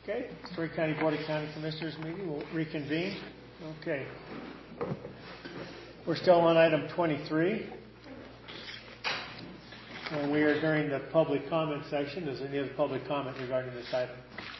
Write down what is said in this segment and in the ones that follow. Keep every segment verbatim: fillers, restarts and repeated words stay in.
Okay, Story County Board of County Commissioners meeting will reconvene. Okay. We're still on item twenty-three. And we are during the public comment section. Is there any other public comment regarding this item?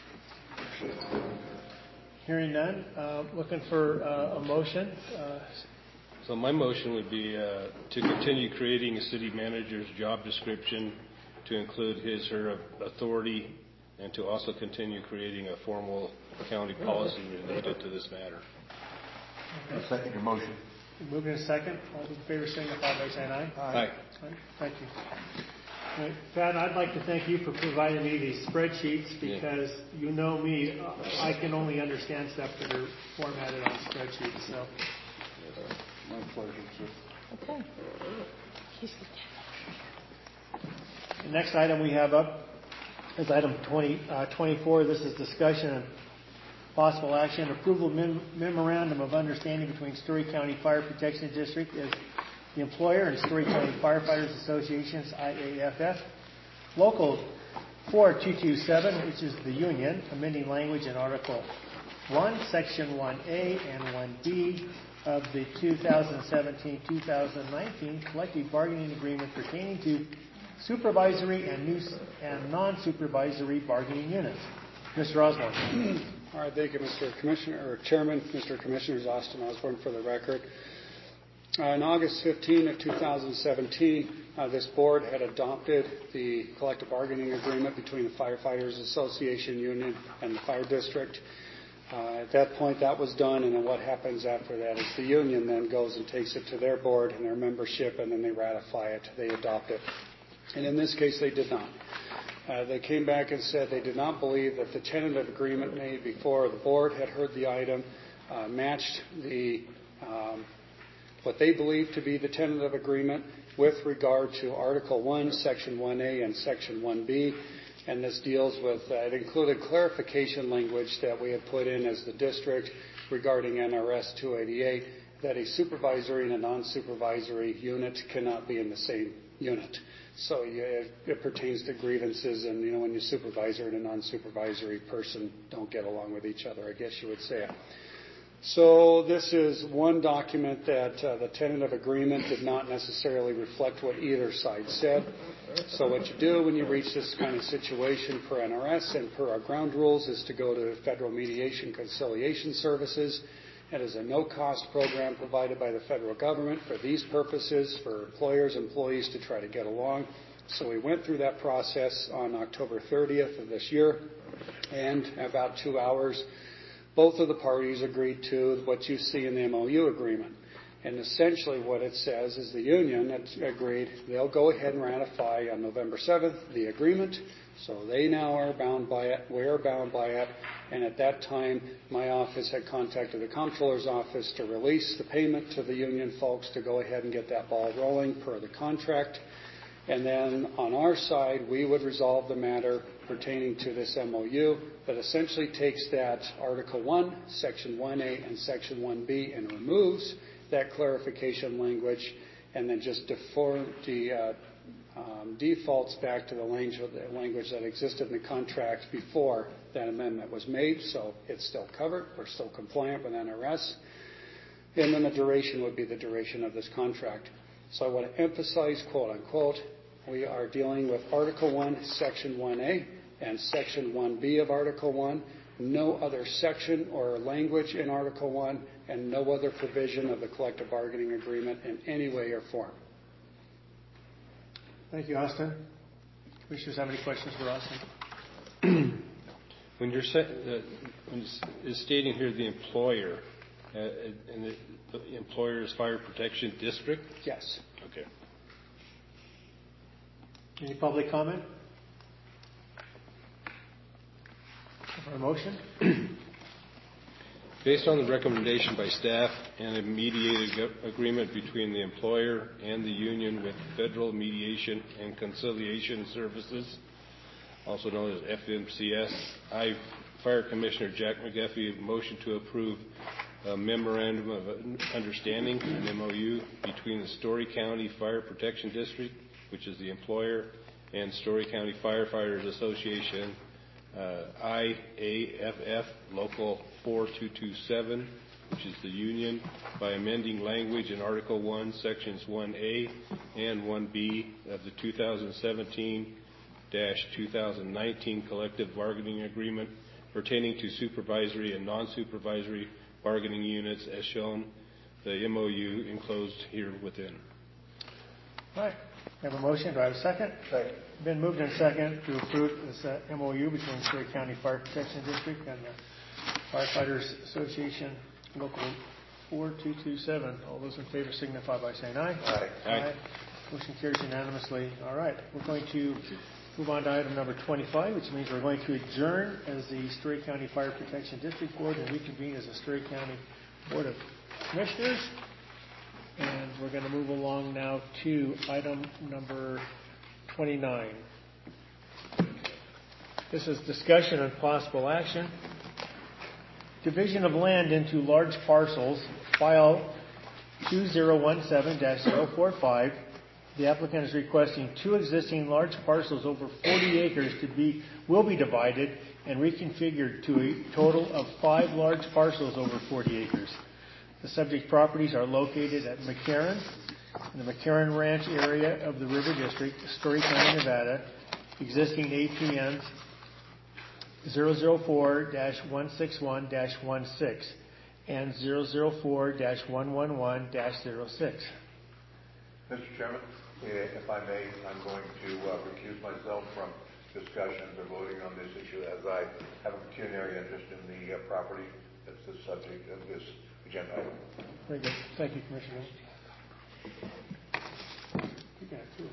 Hearing none. Uh, looking for uh, a motion. Uh, so my motion would be uh, to continue creating a city manager's job description to include his her authority, and to also continue creating a formal county policy related to this matter. I second your motion. Moving a second. All those in favor signify by saying aye. Aye. Aye. Aye. Thank you. All right, Pat, I'd like to thank you for providing me these spreadsheets because yeah. you know me, I can only understand stuff that are formatted on spreadsheets. So, my pleasure, sir. Okay. The next item we have up is item twenty, uh, twenty-four. This is discussion and possible action, approval mem- memorandum of understanding between Story County Fire Protection District as the employer and Story County Firefighters Associations, I A F F, Local four two two seven, which is the union, amending language in Article one, Section one A and one B of the two thousand seventeen to two thousand nineteen collective bargaining agreement pertaining to supervisory and, new, and non-supervisory bargaining units. Mister Osborne. All right, thank you, Mister Commissioner, or Chairman, Mister Commissioners, Austin Osborne for the record. Uh, on August fifteenth of two thousand seventeen, uh, this board had adopted the collective bargaining agreement between the Firefighters Association Union and the Fire District. Uh, at that point, that was done, and then what happens after that is the union then goes and takes it to their board and their membership, and then they ratify it, they adopt it. And in this case, they did not. Uh, they came back and said they did not believe that the tentative agreement made before the board had heard the item uh, matched the um, what they believed to be the tentative agreement with regard to Article one, Section one A and Section one B. And this deals with, uh, it included clarification language that we had put in as the district regarding N R S two eighty-eight, that a supervisory and a non-supervisory unit cannot be in the same unit. So yeah, it, it pertains to grievances, and you know when your supervisor and a non-supervisory person don't get along with each other, I guess you would say. So this is one document that uh, the tentative agreement did not necessarily reflect what either side said. So what you do when you reach this kind of situation per N R S and per our ground rules is to go to Federal Mediation Conciliation Services. It is a no-cost program provided by the federal government for these purposes, for employers, employees to try to get along. So we went through that process on October thirtieth of this year, and about two hours, both of the parties agreed to what you see in the M O U agreement. And essentially what it says is the union agreed they'll go ahead and ratify on November seventh the agreement. So they now are bound by it. We are bound by it. And at that time, my office had contacted the comptroller's office to release the payment to the union folks to go ahead and get that ball rolling per the contract. And then on our side, we would resolve the matter pertaining to this M O U that essentially takes that Article one, Section one A, and Section one B and removes that clarification language and then just deform, de, uh, um, defaults back to the language, the language that existed in the contract before that amendment was made. So it's still covered. We're still compliant with N R S. And then the duration would be the duration of this contract. So I want to emphasize, quote unquote, we are dealing with Article one, Section one A and Section one B of Article one. No other section or language in Article one and no other provision of the collective bargaining agreement in any way or form. Thank you, Austin. Commissioners have any questions for Austin? When you're set, uh, when it's stating here the employer, uh, and the, the employer's fire protection district? Yes. Okay. Any public comment? For a motion? Based on the recommendation by staff and a mediated agreement between the employer and the union with Federal Mediation and Conciliation Services, also known as F M C S, I, Fire Commissioner Jack McGuffey, motion to approve a memorandum of understanding, an M O U, between the Story County Fire Protection District, which is the employer, and Story County Firefighters Association, uh, I A F F Local four two two seven, which is the union, by amending language in Article one, Sections one A and one B of the two thousand seventeen to two thousand nineteen collective bargaining agreement pertaining to supervisory and non-supervisory bargaining units as shown, the M O U enclosed here within. All right. We have a motion. Do I have a second? Second. Been moved and second to approve this uh, M O U between Story County Fire Protection District and the Firefighters Association Local four two two seven. All those in favor signify by saying aye. Aye. Aye. Motion carries unanimously. All right. We're going to move on to item number twenty-five, which means we're going to adjourn as the Story County Fire Protection District Board and reconvene as the Story County Board of Commissioners. And we're going to move along now to item number twenty-nine. This is discussion and possible action. Division of land into large parcels, file two zero one seven dash zero four five. The applicant is requesting two existing large parcels over forty acres to be will be divided and reconfigured to a total of five large parcels over forty acres. The subject properties are located at McCarran, in the McCarran Ranch area of the River District, Story County, Nevada. Existing A P Ns zero zero four dash one six one dash one six and zero zero four dash one one one dash zero six. Mister Chairman, if I may, I'm going to uh, recuse myself from discussions or voting on this issue as I have a pecuniary interest in the uh, property that's the subject of this agenda item. Very good. Thank you, Commissioner. You got it too.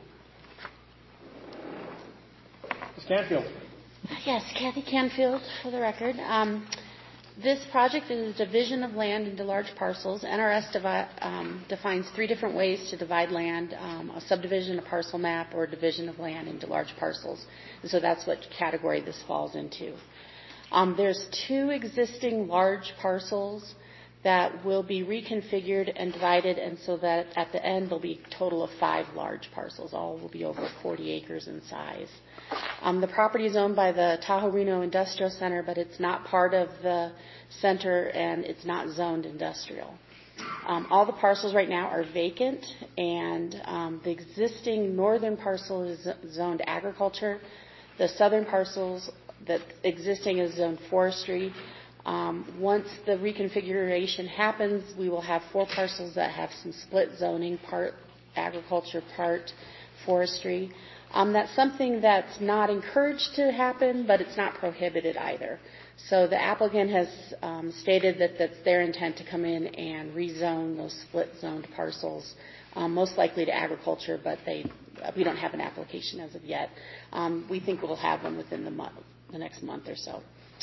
Miz Canfield. Yes, Kathy Canfield for the record. Um, this project is a division of land into large parcels. N R S divi- um, defines three different ways to divide land, um, a subdivision, a parcel map, or a division of land into large parcels. And so that's what category this falls into. Um, there's two existing large parcels that will be reconfigured and divided, and so that at the end there'll be a total of five large parcels. All will be over forty acres in size. Um, the property is owned by the Tahoe Reno Industrial Center, but it's not part of the center and it's not zoned industrial. Um, all the parcels right now are vacant, and um, the existing northern parcel is zoned agriculture. The southern parcels that existing is zoned forestry. Um, once the reconfiguration happens, we will have four parcels that have some split zoning, part agriculture, part forestry. Um, that's something that's not encouraged to happen, but it's not prohibited either. So the applicant has um, stated that that's their intent to come in and rezone those split zoned parcels, um, most likely to agriculture, but they we don't have an application as of yet. Um, we think we'll have one within the month, the next month or so.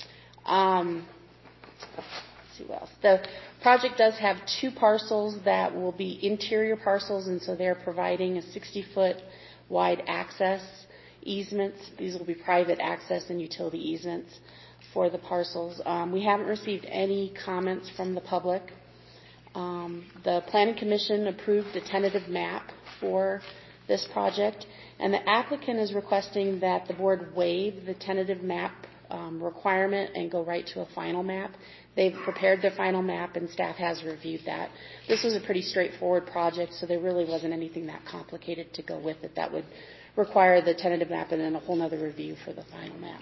Um, Let's see what else. The project does have two parcels that will be interior parcels, and so they're providing a sixty-foot wide access easements. These will be private access and utility easements for the parcels. Um, we haven't received any comments from the public. Um, the Planning Commission approved a tentative map for this project, and the applicant is requesting that the board waive the tentative map um, requirement and go right to a final map. They've prepared their final map, and staff has reviewed that. This was a pretty straightforward project, so there really wasn't anything that complicated to go with it that would require the tentative map and then a whole other review for the final map.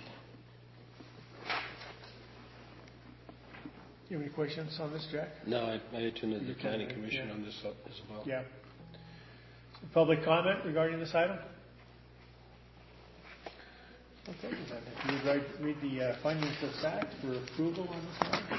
You have any questions on this, Jack? No, I, I attended the Planning attended, Commission yeah. on this as well. Yeah. Some public comment regarding this item? Okay, then if you would like to read the uh, findings of fact for approval on this matter.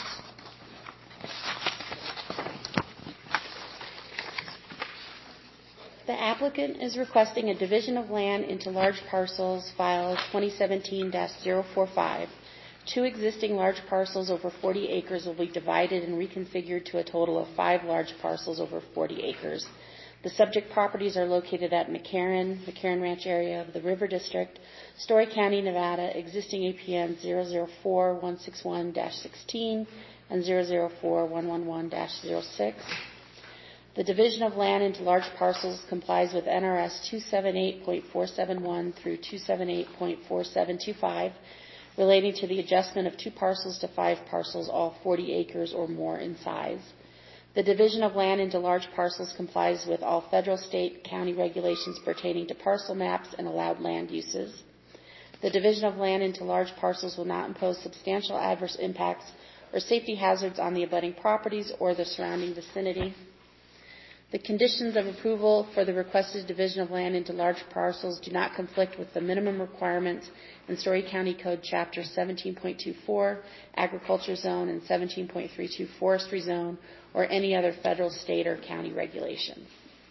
The applicant is requesting a division of land into large parcels, file twenty seventeen dash zero four five. Two existing large parcels over forty acres will be divided and reconfigured to a total of five large parcels over forty acres. The subject properties are located at McCarran, McCarran Ranch area of the River District, Story County, Nevada, existing A P N zero zero four one six one dash sixteen and zero zero four one one one dash zero six. The division of land into large parcels complies with N R S two seventy-eight point four seven one through two seventy-eight point four seven two five, relating to the adjustment of two parcels to five parcels, all forty acres or more in size. The division of land into large parcels complies with all federal, state, county regulations pertaining to parcel maps and allowed land uses. The division of land into large parcels will not impose substantial adverse impacts or safety hazards on the abutting properties or the surrounding vicinity. The conditions of approval for the requested division of land into large parcels do not conflict with the minimum requirements in Story County Code Chapter seventeen point two four, Agriculture Zone, and seventeen point three two, Forestry Zone, or any other federal, state, or county regulations.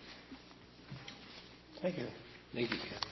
Thank you. Thank you, Ken.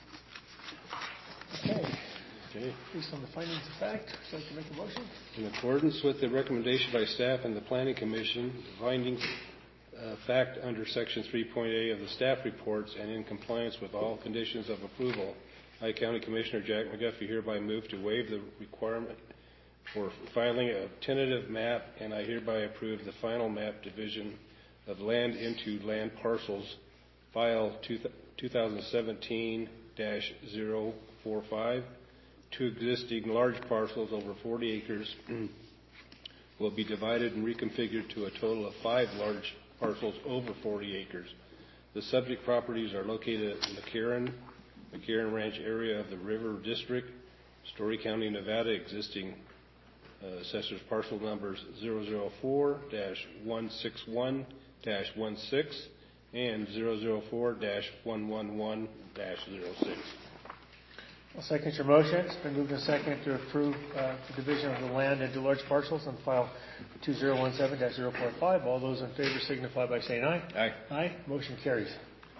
Okay. Okay. Based on the findings of fact, would you like to make a motion? In accordance with the recommendation by staff and the Planning Commission, the findings uh, fact under Section three point A of the staff reports and in compliance with all conditions of approval, I, County Commissioner Jack McGuffey, hereby move to waive the requirement for filing a tentative map, and I hereby approve the final map division of land into land parcels, file two thousand seventeen dash zero four five. Two existing large parcels over forty acres will be divided and reconfigured to a total of five large parcels over forty acres. The subject properties are located in the McCarran, McCarran Ranch area of the River District, Story County, Nevada, existing uh, assessors parcel numbers zero zero four dash one six one dash one six and zero zero four dash one one one dash zero six. I'll second your motion. It's been moved and seconded to approve uh, the division of the land into large parcels on file two zero one seven dash zero four five. All those in favor signify by saying aye. Aye. Aye. Motion carries.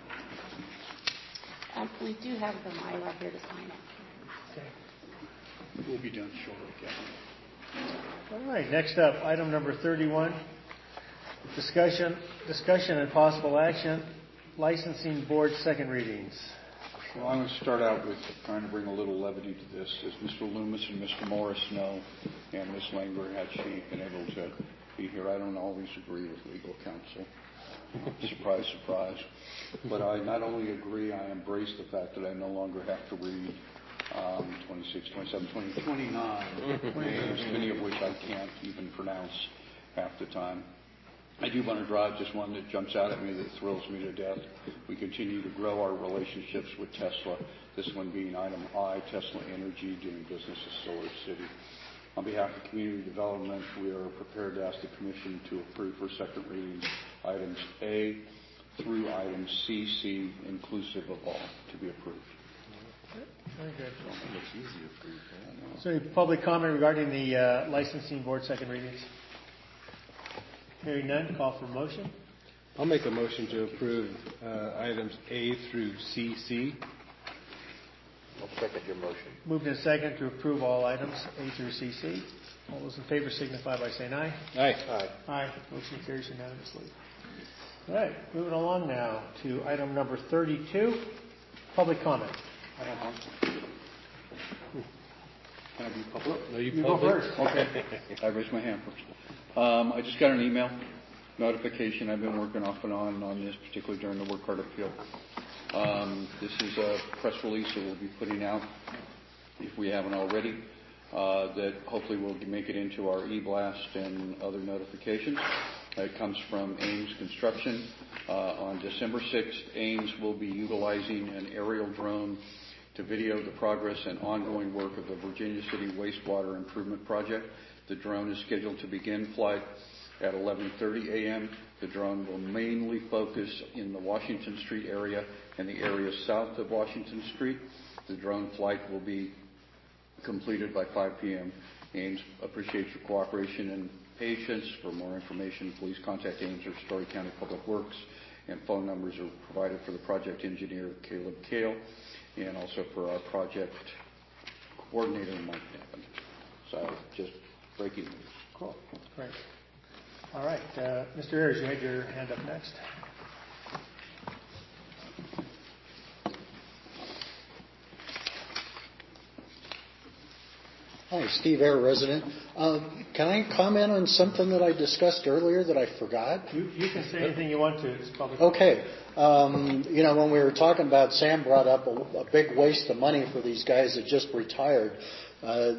Um, we do have the Mylar here to sign it. Okay. We'll be done shortly, Kevin. All right. Next up, item number thirty-one. Discussion, discussion and possible action. Licensing board second readings. Well, I'm going to start out with trying to bring a little levity to this. As Mister Loomis and Mister Morris know, and Miz Langberg, had she been able to be here, I don't always agree with legal counsel. Surprise, surprise. But I not only agree, I embrace the fact that I no longer have to read um, twenty-six, twenty-seven, twenty, twenty-nine names, many of which I can't even pronounce half the time. I do want to drive just one that jumps out at me that thrills me to death. We continue to grow our relationships with Tesla, this one being item I, Tesla Energy, doing business as Solar City. On behalf of community development, we are prepared to ask the Commission to approve for second readings items A through item C C, inclusive of all, to be approved. Very good. Is there any public comment regarding the uh, licensing board second readings? Hearing none, call for motion. I'll make a motion to approve uh, items A through C C. I'll second your motion. Moved in second to approve all items A through C C. All those in favor signify by saying aye. Aye. Aye. Aye. Motion carries unanimously. All right, moving along now to item number thirty-two, public comment. I have one. Can I be public? No, you, You go public. first. Okay. I raised my hand first. Um, I just got an email notification. I've been working off and on on this, particularly during the work card appeal. Um, this is a press release that we'll be putting out, if we haven't already, uh, that hopefully will make it into our e-blast and other notifications. It comes from Ames Construction. Uh, on December sixth, Ames will be utilizing an aerial drone to video the progress and ongoing work of the Virginia City Wastewater Improvement Project. The drone is scheduled to begin flight at eleven thirty a.m. The drone will mainly focus in the Washington Street area and the area south of Washington Street. The drone flight will be completed by five p.m. Ames appreciates your cooperation and patience. For more information, please contact Ames or Story County Public Works, and phone numbers are provided for the project engineer, Caleb Kale, and also for our project coordinator, Mike Nevin. So just breaking news. Cool. Great. All right. Uh, Mister Ayers, you had your hand up next. Hi, Steve Air, resident. Uh, can I comment on something that I discussed earlier that I forgot? You, you can say anything you want to. It's public. Okay. Um, you know, when we were talking about, Sam brought up a, a big waste of money for these guys that just retired. Uh,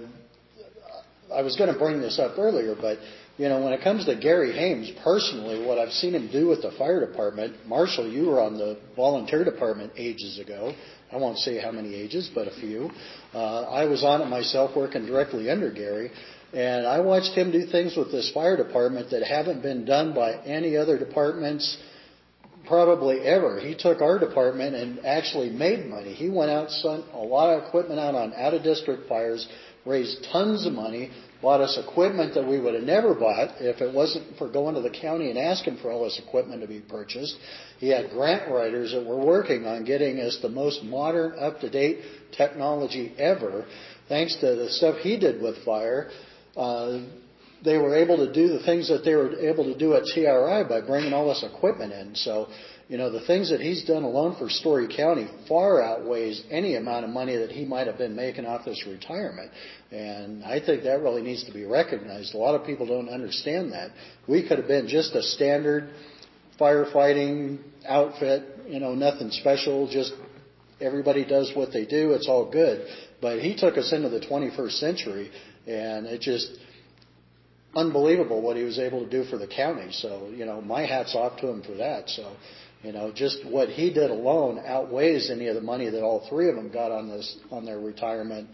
I was going to bring this up earlier, but, you know, when it comes to Gary Hames, personally, what I've seen him do with the fire department, Marshall, you were on the volunteer department ages ago. I won't say how many ages, but a few. Uh, I was on it myself, working directly under Gary, and I watched him do things with this fire department that haven't been done by any other departments probably ever. He took our department and actually made money. He went out, sent a lot of equipment out on out-of-district fires, raised tons of money, bought us equipment that we would have never bought if it wasn't for going to the county and asking for all this equipment to be purchased. He had grant writers that were working on getting us the most modern, up-to-date technology ever. Thanks to the stuff he did with fire, uh, they were able to do the things that they were able to do at C R I by bringing all this equipment in. So, you know, the things that he's done alone for Story County far outweighs any amount of money that he might have been making off this retirement. And I think that really needs to be recognized. A lot of people don't understand that. We could have been just a standard firefighting outfit, you know, nothing special, just everybody does what they do, it's all good. But he took us into the twenty-first century, and it just unbelievable what he was able to do for the county. So, you know, my hat's off to him for that. So, you know, just what he did alone outweighs any of the money that all three of them got on this, on their retirement.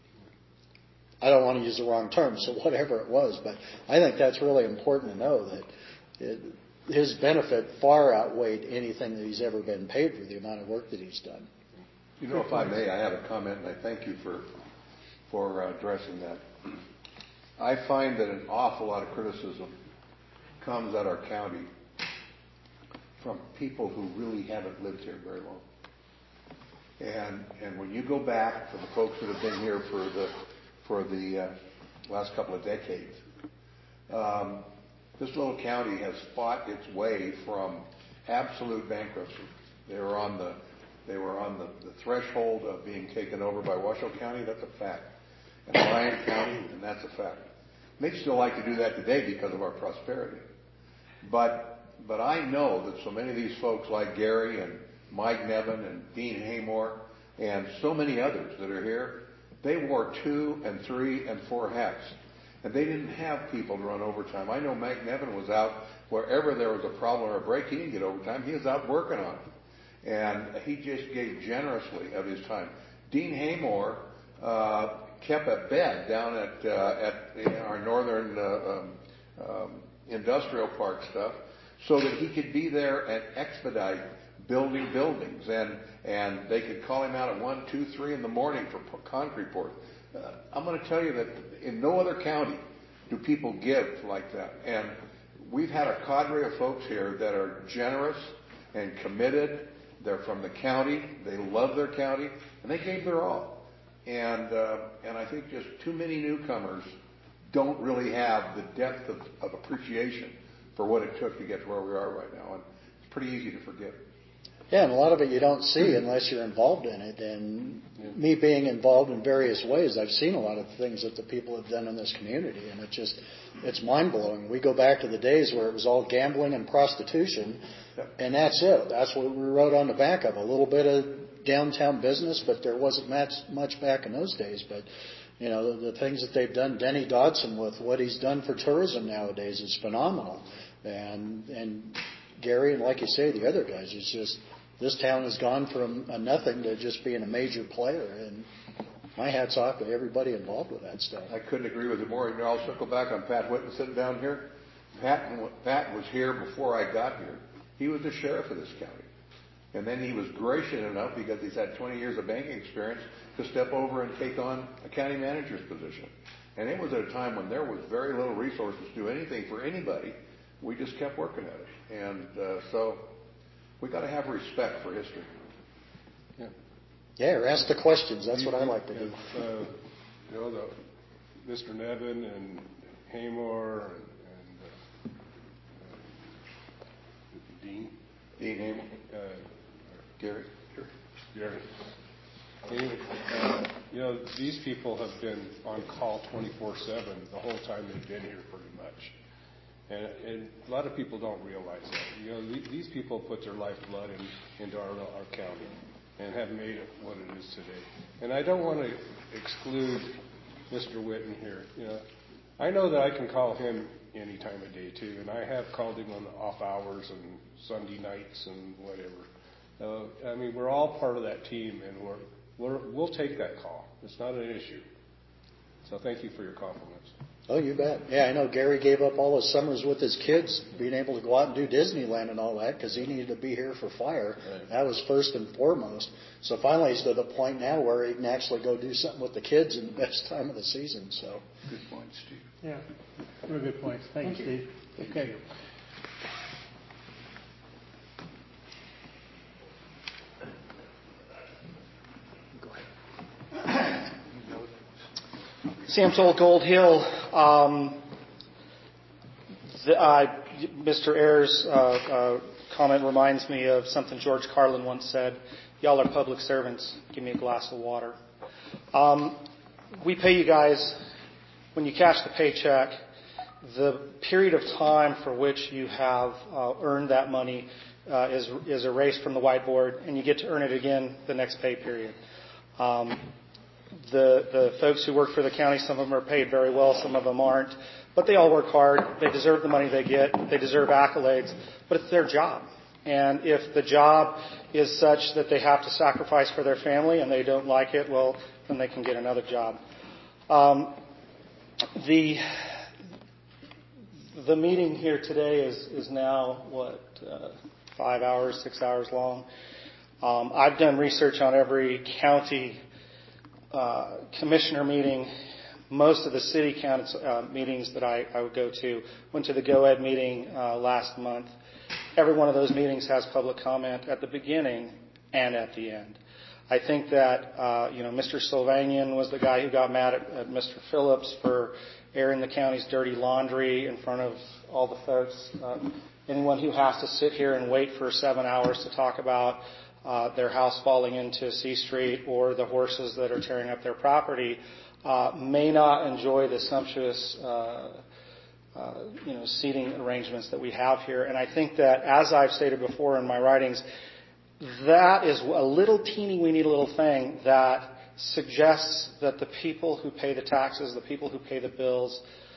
I don't want to use the wrong term, so whatever it was, but I think that's really important to know that it, his benefit far outweighed anything that he's ever been paid for the amount of work that he's done. You know, if I may, I have a comment, and I thank you for for uh, addressing that. I find that an awful lot of criticism comes at our county from people who really haven't lived here very long. And and when you go back to the folks that have been here for the for the uh, last couple of decades, um, this little county has fought its way from absolute bankruptcy. They were on the they were on the, the threshold of being taken over by Washoe County. That's a fact. And Lyon County, and that's a fact. They'd still like to do that today because of our prosperity. But but I know that so many of these folks like Gary and Mike Nevin and Dean Haymore and so many others that are here, they wore two and three and four hats. And they didn't have people to run overtime. I know Mike Nevin was out wherever there was a problem or a break, he didn't get overtime. He was out working on it. And he just gave generously of his time. Dean Haymore uh, kept a bed down at uh, at our northern uh, um, um, industrial park stuff so that he could be there and expedite building buildings. And, and they could call him out at one, two, three in the morning for concrete pouring. Uh, I'm going to tell you that in no other county do people give like that. And we've had a cadre of folks here that are generous and committed. They're from the county. They love their county. And they gave their all. And uh, and I think just too many newcomers don't really have the depth of, of appreciation for what it took to get to where we are right now. And it's pretty easy to forget. Yeah, and a lot of it you don't see unless you're involved in it. And yeah. Me being involved in various ways, I've seen a lot of things that the people have done in this community, and it just, it's mind-blowing. We go back to the days where it was all gambling and prostitution, yeah. And that's it. That's what we wrote on the back of. A little bit of downtown business, but there wasn't much, much back in those days. But, you know, the, the things that they've done, Denny Dodson with what he's done for tourism nowadays is phenomenal. And, and Gary, and like you say, the other guys, it's just, this town has gone from a nothing to just being a major player, and my hat's off to everybody involved with that stuff. I couldn't agree with you more. You know, I'll circle back on Pat Whitten sitting down here. Pat, Pat was here before I got here. He was the sheriff of this county. And then he was gracious enough, because he's had twenty years of banking experience, to step over and take on a county manager's position. And it was at a time when there was very little resources to do anything for anybody. We just kept working at it. And uh, so we got to have respect for history. Yeah. Yeah, or ask the questions. That's what I like to do. Uh, you know, the, Mister Nevin and Haymore and, and uh, uh, Dean. Dean Haymore. Uh, Gary. Gary. Anyway, uh, you know, these people have been on call twenty-four seven the whole time they've been here pretty much. And, and a lot of people don't realize that. You know, th- these people put their lifeblood in, into our, our county and have made it what it is today. And I don't want to exclude Mister Witten here. You know, I know that I can call him any time of day too, and I have called him on the off hours and Sunday nights and whatever. Uh, I mean, we're all part of that team, and we're, we're we'll take that call. It's not an issue. So thank you for your compliments. Oh, you bet. Yeah, I know Gary gave up all his summers with his kids, being able to go out and do Disneyland and all that, because he needed to be here for fire. Right. That was first and foremost. So finally, he's to the point now where he can actually go do something with the kids in the best time of the season. So, good point, Steve. Yeah, really good points. Thank, Thank you, Steve. You. Okay. Sam Toll, Gold Hill. Um, the, uh, Mister Ayers' uh, uh, comment reminds me of something George Carlin once said. Y'all are public servants. Give me a glass of water. Um, we pay you guys, when you cash the paycheck, the period of time for which you have uh, earned that money uh, is, is erased from the whiteboard, and you get to earn it again the next pay period. Um, The, the folks who work for the county, some of them are paid very well, some of them aren't. But they all work hard. They deserve the money they get. They deserve accolades. But it's their job. And if the job is such that they have to sacrifice for their family and they don't like it, well, then they can get another job. Um, the the meeting here today is, is now, what, uh, five hours, six hours long. Um, I've done research on every county Uh, commissioner meeting, most of the city council uh, meetings that I, I would go to. Went to the GoEd meeting uh, last month. Every one of those meetings has public comment at the beginning and at the end. I think that uh, you know Mister Sylvanian was the guy who got mad at, at Mister Phillips for airing the county's dirty laundry in front of all the folks. Uh, anyone who has to sit here and wait for seven hours to talk about Uh, their house falling into C Street or the horses that are tearing up their property uh, may not enjoy the sumptuous uh, uh, you know, seating arrangements that we have here. And I think that, as I've stated before in my writings, that is a little teeny weeny little thing that suggests that the people who pay the taxes, the people who pay the bills,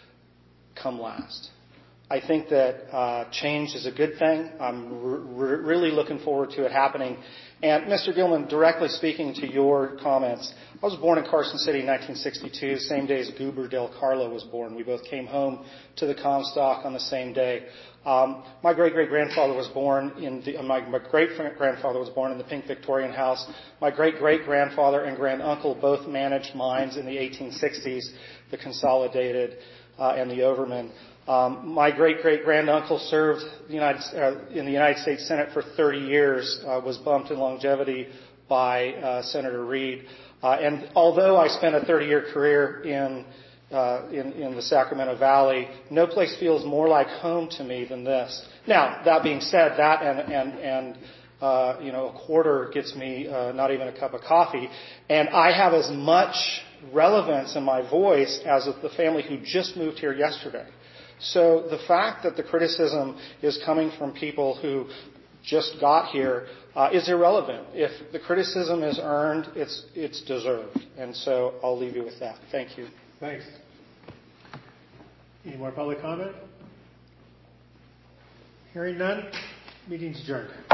come last. I think that uh, change is a good thing. I'm r- really looking forward to it happening. And Mister Gilman, directly speaking to your comments, I was born in Carson City in nineteen sixty-two, same day as Goober Del Carlo was born. We both came home to the Comstock on the same day. Um, my great-great-grandfather was born in the, uh, my, my great-grandfather was born in the Pink Victorian House. My great-great-grandfather and granduncle both managed mines in the eighteen sixties, the Consolidated uh, and the Overman. Um, my great-great-granduncle served the United, uh, in the United States Senate for thirty years, uh, was bumped in longevity by uh, Senator Reed. Uh, and although I spent a thirty-year career in, uh, in in the Sacramento Valley, no place feels more like home to me than this. Now, that being said, that and and and uh, you know, a quarter gets me uh, not even a cup of coffee, and I have as much relevance in my voice as the family who just moved here yesterday. So the fact that the criticism is coming from people who just got here uh, is irrelevant. If the criticism is earned, it's it's deserved. And so I'll leave you with that. Thank you. Thanks. Any more public comment? Hearing none, meeting's adjourned.